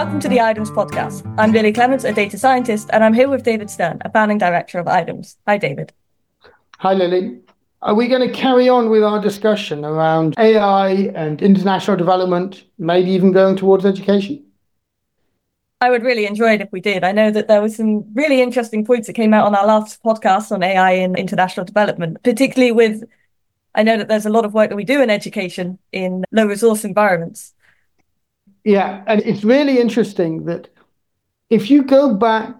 Welcome to the IDEMS podcast. I'm Lily Clements, a data scientist, and I'm here with David Stern, a founding director of IDEMS. Hi, David. Hi, Lily. Are we going to carry on with our discussion around AI and international development, maybe even going towards education? I would really enjoy it if we did. I know that there were some really interesting points that came out on our last podcast on AI and international development, particularly with, I know that there's a lot of work that we do in education in low resource environments. Yeah, and it's really interesting that if you go back,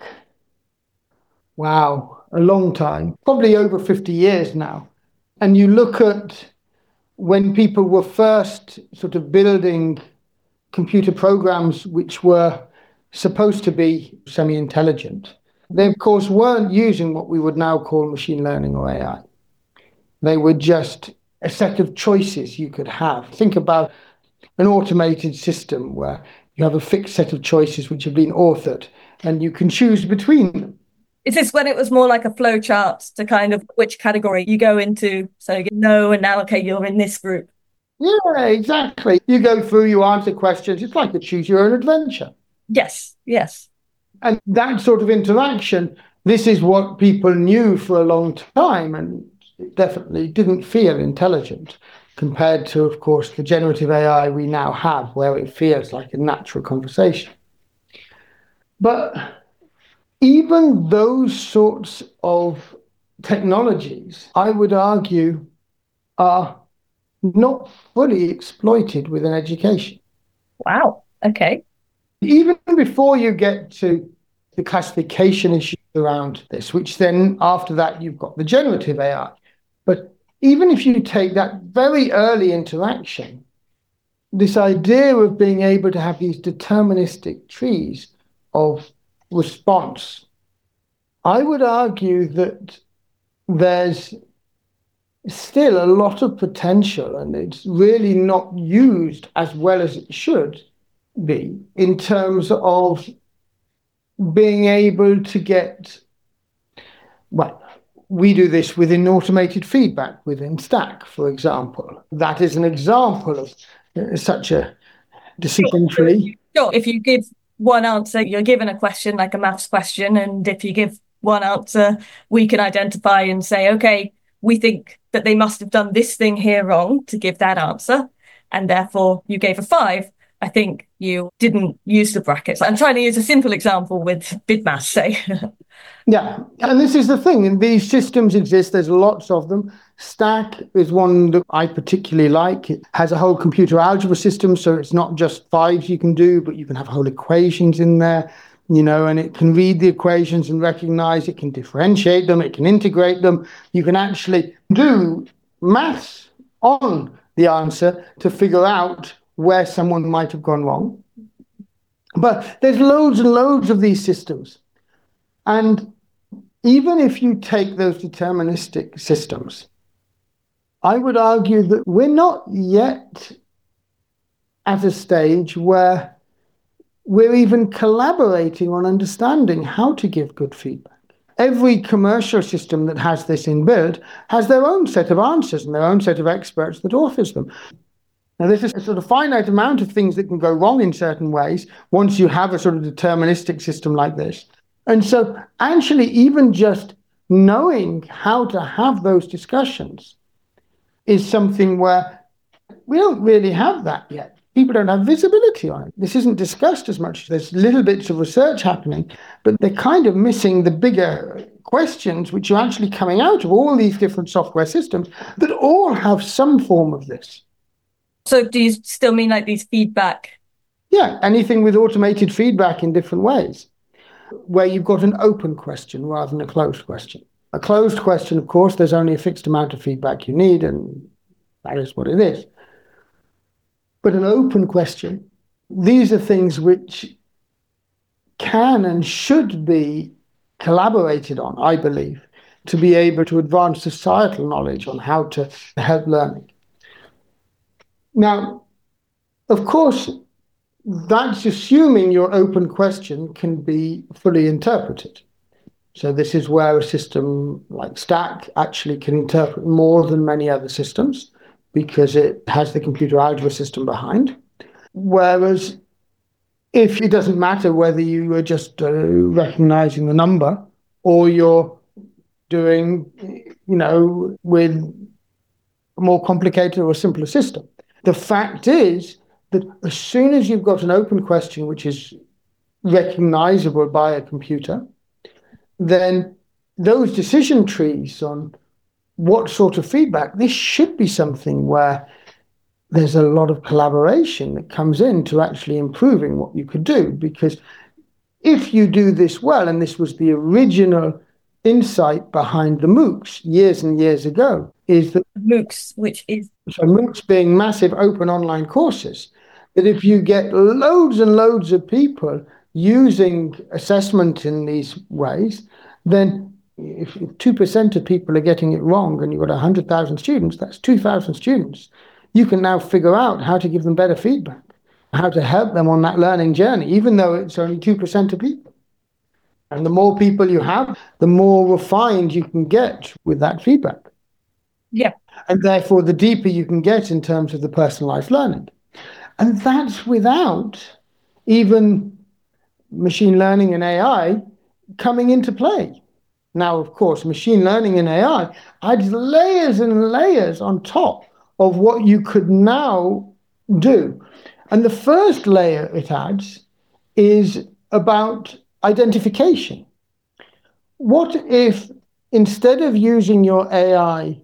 a long time, probably over 50 years now, and you look at when people were first sort of building computer programs which were supposed to be semi-intelligent, they of course weren't using what we would now call machine learning or AI. They were just a set of choices you could have. Think about an automated system where you have a fixed set of choices which have been authored and you can choose between them. Is this when it was more like a flow chart to kind of which category you go into? So you know, and now, okay, you're in this group. Yeah, exactly. You go through, you answer questions. It's like a choose your own adventure. Yes. And that sort of interaction, this is what people knew for a long time, and it definitely didn't feel intelligent compared to, of course, the generative AI we now have, where it feels like a natural conversation. But even those sorts of technologies, I would argue, are not fully exploited within education. Wow. Okay. Even before you get to the classification issues around this, which then after that you've got the generative AI. But even if you take that very early interaction, this idea of being able to have these deterministic trees of response, I would argue that there's still a lot of potential and it's really not used as well as it should be in terms of being able to get, we do this within automated feedback within Stack, for example. That is an example of such a decision tree. Sure. If you give one answer, you're given a question like a maths question. And if you give one answer, we can identify and say, okay, we think that they must have done this thing here wrong to give that answer. And therefore you gave a 5. I think you didn't use the brackets. I'm trying to use a simple example with BidMath, say. Yeah, and this is the thing, and these systems exist, there's lots of them. Stack is one that I particularly like. It has a whole computer algebra system, so it's not just 5s you can do, but you can have whole equations in there, and it can read the equations and recognize, it can differentiate them, it can integrate them. You can actually do maths on the answer to figure out where someone might have gone wrong. But there's loads and loads of these systems. And even if you take those deterministic systems, I would argue that we're not yet at a stage where we're even collaborating on understanding how to give good feedback. Every commercial system that has this inbuilt has their own set of answers and their own set of experts that authors them. Now, there's a sort of finite amount of things that can go wrong in certain ways once you have a sort of deterministic system like this. And so actually, even just knowing how to have those discussions is something where we don't really have that yet. People don't have visibility on it. This isn't discussed as much. There's little bits of research happening, but they're kind of missing the bigger questions which are actually coming out of all these different software systems that all have some form of this. So do you still mean like these feedback? Yeah, anything with automated feedback in different ways, where you've got an open question rather than a closed question. A closed question, of course, there's only a fixed amount of feedback you need, and that is what it is. But an open question, these are things which can and should be collaborated on, I believe, to be able to advance societal knowledge on how to help learning. Now, of course, that's assuming your open question can be fully interpreted. So this is where a system like Stack actually can interpret more than many other systems because it has the computer algebra system behind. Whereas if it doesn't matter whether you are just recognizing the number or you're doing, with a more complicated or simpler system. The fact is that as soon as you've got an open question which is recognizable by a computer, then those decision trees on what sort of feedback, this should be something where there's a lot of collaboration that comes into actually improving what you could do. Because if you do this well, and this was the original insight behind the MOOCs years and years ago, is that MOOCs, which is... So MOOCs being massive open online courses, that if you get loads and loads of people using assessment in these ways, then if 2% of people are getting it wrong and you've got 100,000 students, that's 2,000 students. You can now figure out how to give them better feedback, how to help them on that learning journey, even though it's only 2% of people. And the more people you have, the more refined you can get with that feedback. Yeah. And therefore, the deeper you can get in terms of the personalized learning. And that's without even machine learning and AI coming into play. Now, of course, machine learning and AI adds layers and layers on top of what you could now do. And the first layer it adds is about identification. What if instead of using your AI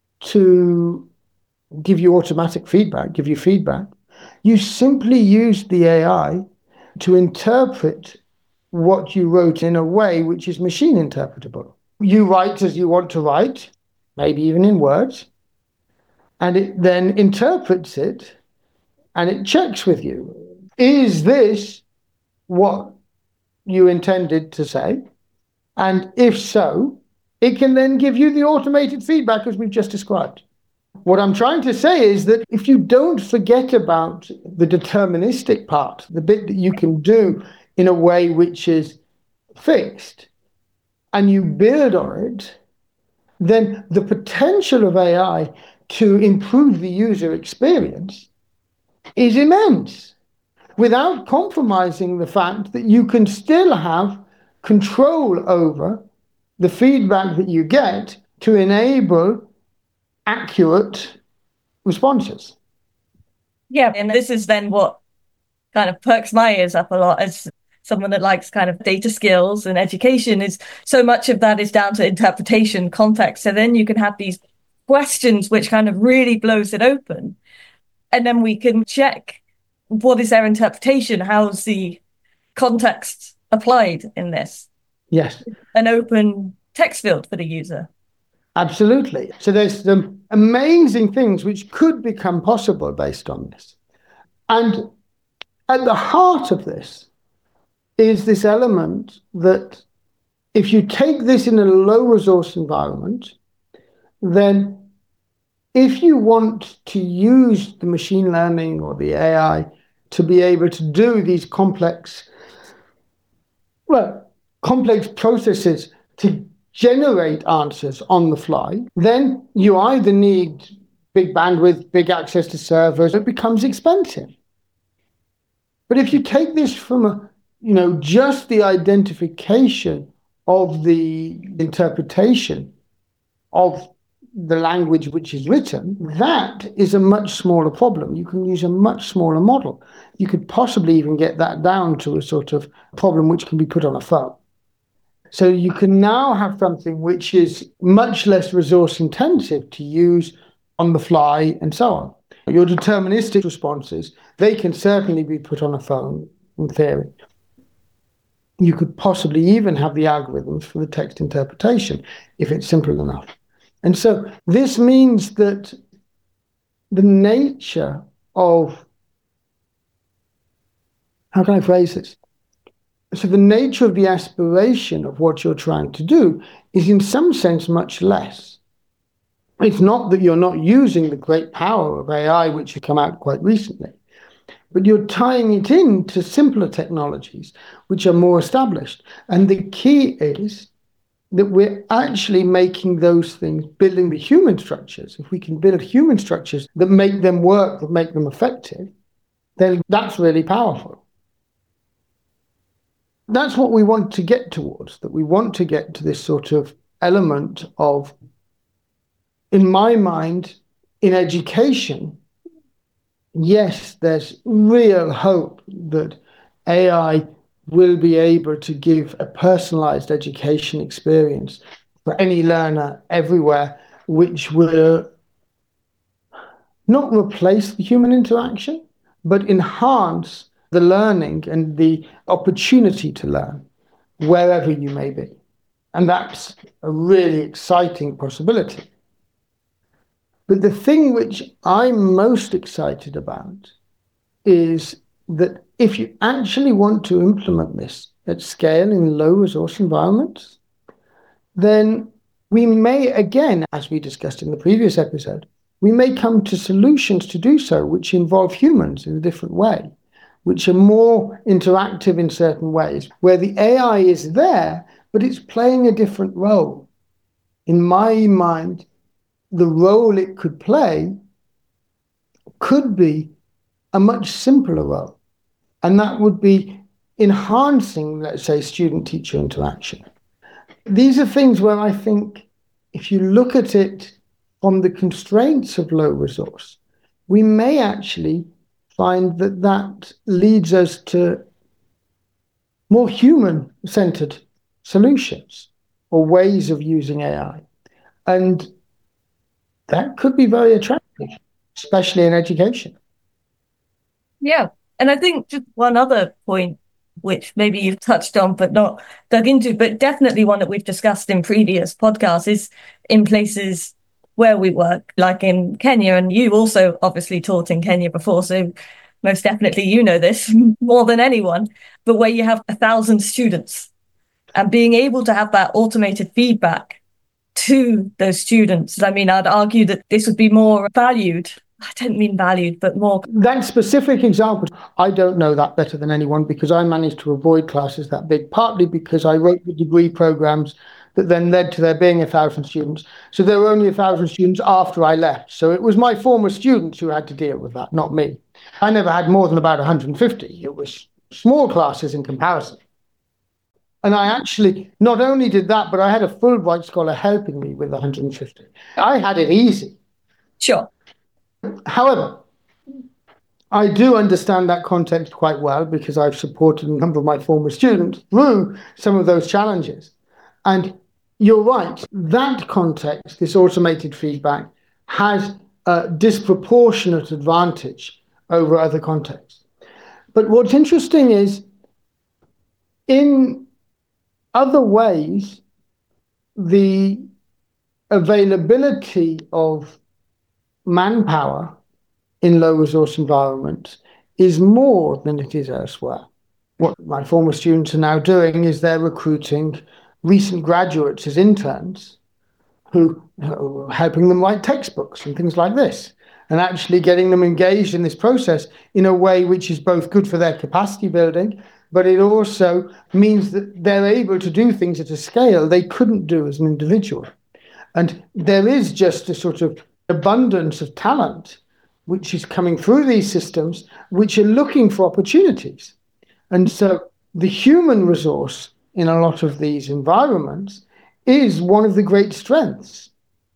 to give you automatic feedback, give you feedback, you simply use the AI to interpret what you wrote in a way which is machine interpretable. You write as you want to write, maybe even in words, and it then interprets it and it checks with you. Is this what you intended to say? And if so, it can then give you the automated feedback as we've just described. What I'm trying to say is that if you don't forget about the deterministic part, the bit that you can do in a way which is fixed, and you build on it, then the potential of AI to improve the user experience is immense, without compromising the fact that you can still have control over the feedback that you get to enable accurate responses. Yeah, and this is then what kind of perks my ears up a lot as someone that likes kind of data skills and education, is so much of that is down to interpretation, context. So then you can have these questions which kind of really blows it open. And then we can check what is their interpretation, how's the context applied in this. Yes. An open text field for the user. Absolutely. So there's some amazing things which could become possible based on this. And at the heart of this is this element that if you take this in a low resource environment, then if you want to use the machine learning or the AI to be able to do these complex processes to generate answers on the fly, then you either need big bandwidth, big access to servers, it becomes expensive. But if you take this from just the identification of the interpretation of the language which is written, that is a much smaller problem. You can use a much smaller model. You could possibly even get that down to a sort of problem which can be put on a phone. So you can now have something which is much less resource intensive to use on the fly and so on. Your deterministic responses, they can certainly be put on a phone in theory. You could possibly even have the algorithms for the text interpretation if it's simple enough. And so this means that the nature of, how can I phrase this? So the nature of the aspiration of what you're trying to do is in some sense much less. It's not that you're not using the great power of AI, which has come out quite recently, but you're tying it into simpler technologies, which are more established. And the key is that we're actually making those things, building the human structures. If we can build human structures that make them work, that make them effective, then that's really powerful. That's what we want to get towards, that we want to get to this sort of element of, in my mind, in education, yes, there's real hope that AI will be able to give a personalized education experience for any learner everywhere, which will not replace the human interaction, but enhance the learning and the opportunity to learn wherever you may be. And that's a really exciting possibility. But the thing which I'm most excited about is that if you actually want to implement this at scale in low resource environments, then we may, again, as we discussed in the previous episode, we may come to solutions to do so which involve humans in a different way, which are more interactive in certain ways, where the AI is there, but it's playing a different role. In my mind, the role it could play could be a much simpler role, and that would be enhancing, let's say, student-teacher interaction. These are things where I think if you look at it from the constraints of low resource, we may actually find that that leads us to more human-centered solutions or ways of using AI. And that could be very attractive, especially in education. Yeah. And I think just one other point, which maybe you've touched on but not dug into, but definitely one that we've discussed in previous podcasts, is in places where we work, like in Kenya. And you also obviously taught in Kenya before, so most definitely you know this more than anyone, but where you have 1,000 students and being able to have that automated feedback to those students. I mean, I'd argue that this would be more valued. I don't mean valued, but more. That specific example, I don't know that better than anyone because I managed to avoid classes that big, partly because I wrote the degree programs that then led to there being 1,000 students. So there were only 1,000 students after I left. So it was my former students who had to deal with that, not me. I never had more than about 150. It was small classes in comparison. And I actually not only did that, but I had a Fulbright scholar helping me with 150. I had it easy. Sure. However, I do understand that context quite well because I've supported a number of my former students through some of those challenges. And you're right, that context, this automated feedback, has a disproportionate advantage over other contexts. But what's interesting is, in other ways, the availability of manpower in low resource environments is more than it is elsewhere. What my former students are now doing is they're recruiting recent graduates as interns who are helping them write textbooks and things like this, and actually getting them engaged in this process in a way which is both good for their capacity building, but it also means that they're able to do things at a scale they couldn't do as an individual. And there is just a sort of abundance of talent which is coming through these systems, which are looking for opportunities. And so the human resource in a lot of these environments is one of the great strengths.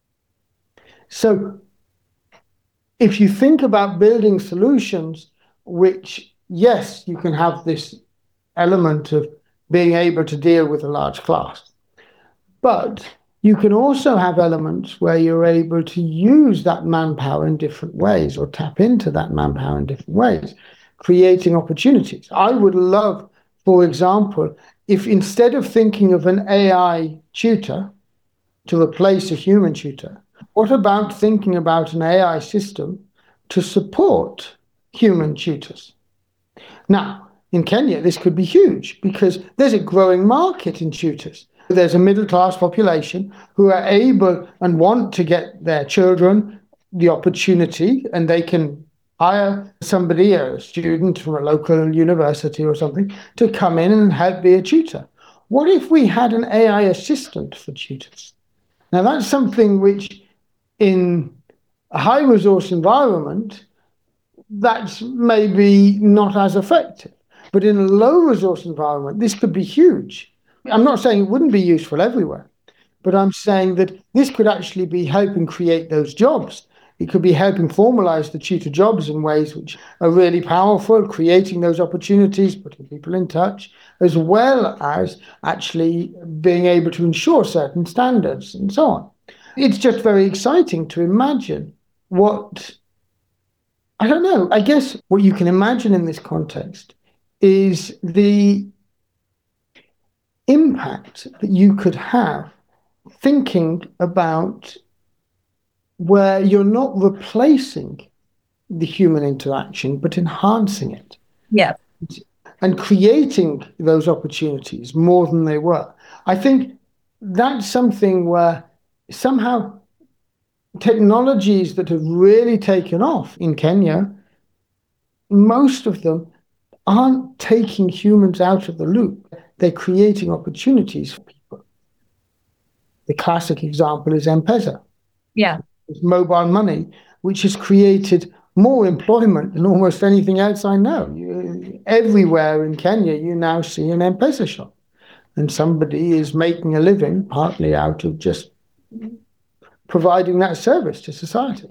So if you think about building solutions, which, yes, you can have this element of being able to deal with a large class, but you can also have elements where you're able to use that manpower in different ways or tap into that manpower in different ways, creating opportunities. I would love, for example, if instead of thinking of an AI tutor to replace a human tutor, what about thinking about an AI system to support human tutors? Now, in Kenya, this could be huge because there's a growing market in tutors. There's a middle-class population who are able and want to get their children the opportunity, and they can hire somebody, a student from a local university or something, to come in and help be a tutor. What if we had an AI assistant for tutors? Now, that's something which, in a high-resource environment, that's maybe not as effective. But in a low resource environment, this could be huge. I'm not saying it wouldn't be useful everywhere, but I'm saying that this could actually be helping create those jobs. It could be helping formalize the tutor jobs in ways which are really powerful, creating those opportunities, putting people in touch, as well as actually being able to ensure certain standards and so on. It's just very exciting to imagine what, I don't know, I guess what you can imagine in this context is the impact that you could have thinking about where you're not replacing the human interaction, but enhancing it. Yeah. And creating those opportunities more than they were. I think that's something where somehow technologies that have really taken off in Kenya, most of them aren't taking humans out of the loop. They're creating opportunities for people. The classic example is M-Pesa. Yeah. It's mobile money, which has created more employment than almost anything else I know. Everywhere in Kenya, you now see an M-Pesa shop. And somebody is making a living partly out of just providing that service to society.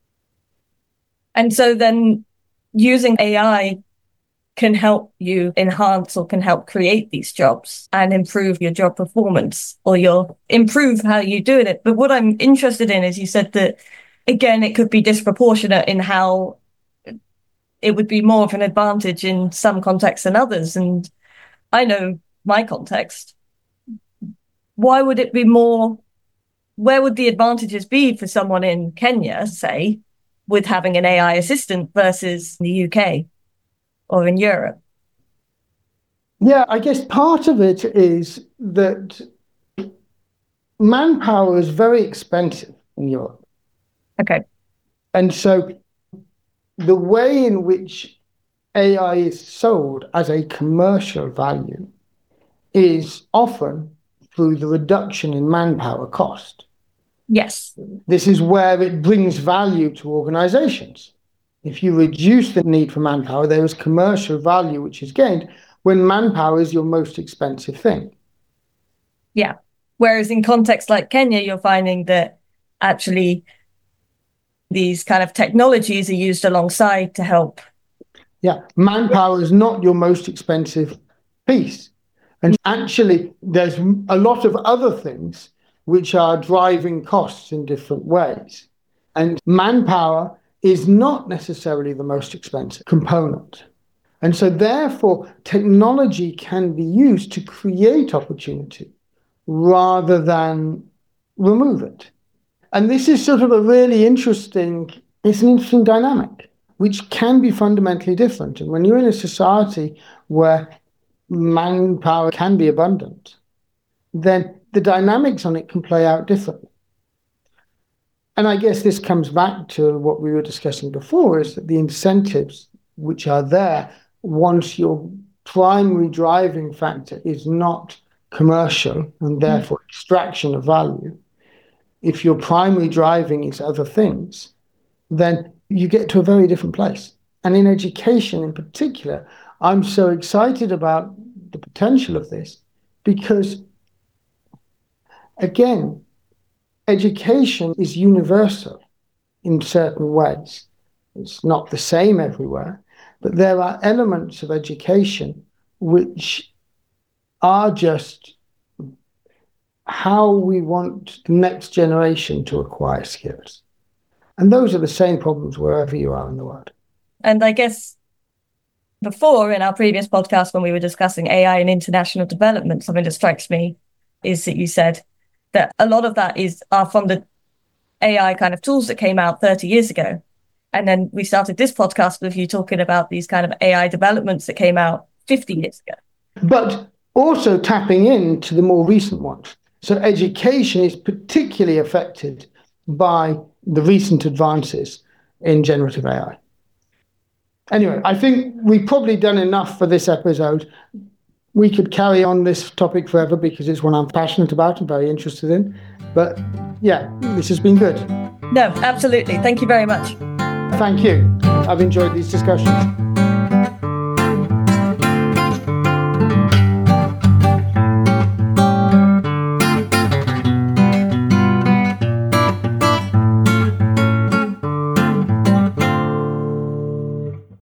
And so then using AI can help you enhance or can help create these jobs and improve your job performance or improve how you're doing it. But what I'm interested in is you said that, again, it could be disproportionate in how it would be more of an advantage in some contexts than others. And I know my context. Why would it be more? Where would the advantages be for someone in Kenya, say, with having an AI assistant versus the UK or in Europe? Yeah, I guess part of it is that manpower is very expensive in Europe. Okay. And so the way in which AI is sold as a commercial value is often through the reduction in manpower cost. Yes. This is where it brings value to organizations. If you reduce the need for manpower, there is commercial value which is gained when manpower is your most expensive thing. Yeah. Whereas in contexts like Kenya, you're finding that actually these kind of technologies are used alongside to help. Yeah, manpower is not your most expensive piece. And actually, there's a lot of other things which are driving costs in different ways. And manpower is not necessarily the most expensive component. And so therefore, technology can be used to create opportunity rather than remove it. And this is sort of an interesting dynamic, which can be fundamentally different. And when you're in a society where manpower can be abundant, then the dynamics on it can play out differently. And I guess this comes back to what we were discussing before, is that the incentives which are there, once your primary driving factor is not commercial and therefore extraction of value, if your primary driving is other things, then you get to a very different place. And in education in particular, I'm so excited about the potential of this because, again, education is universal in certain ways. It's not the same everywhere, but there are elements of education which are just how we want the next generation to acquire skills. And those are the same problems wherever you are in the world. And I guess before, in our previous podcast, when we were discussing AI and international development, something that strikes me is that you said that a lot of that are from the AI kind of tools that came out 30 years ago. And then we started this podcast with you talking about these kind of AI developments that came out 50 years ago. But also tapping into the more recent ones. So education is particularly affected by the recent advances in generative AI. Anyway, I think we've probably done enough for this episode. We could carry on this topic forever because it's one I'm passionate about and very interested in. But yeah, this has been good. No, absolutely. Thank you very much. Thank you. I've enjoyed these discussions.